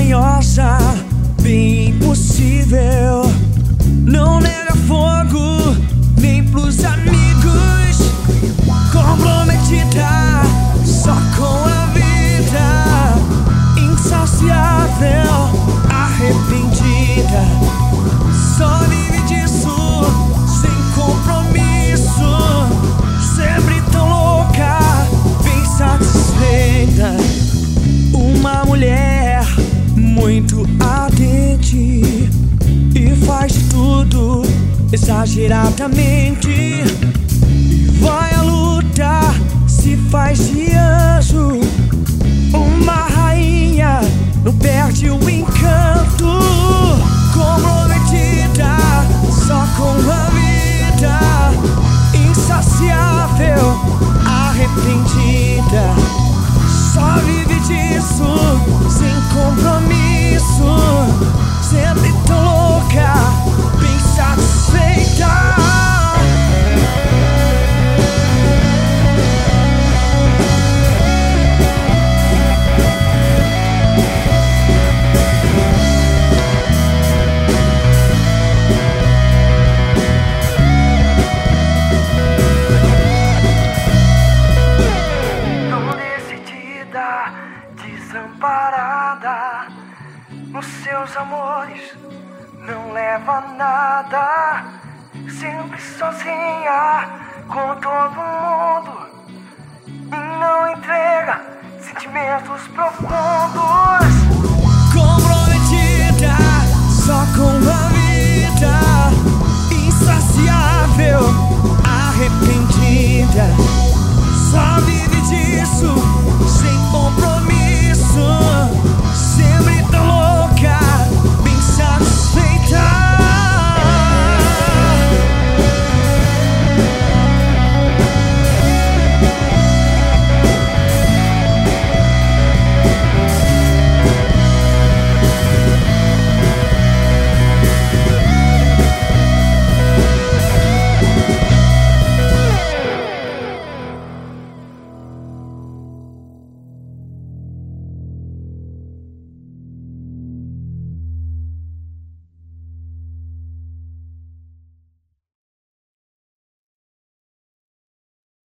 manhosa, bem impossível. Não nega fogo nem pros amigos. Comprometida só com a vida, insaciável, arrependida. Só vive disso, sem compromisso. Sempre tão louca, bem satisfeita. Uma mulher muito ardente e faz de tudo exageradamente. E vai à luta, se faz de anjo. Uma rainha, não perde o encanto. Comprometida só com a vida, insaciável, arrependida. Só vive disso, sem compromisso. Sempre tão louca, bem satisfeita. Desamparada nos seus amores, não leva nada, sempre sozinha,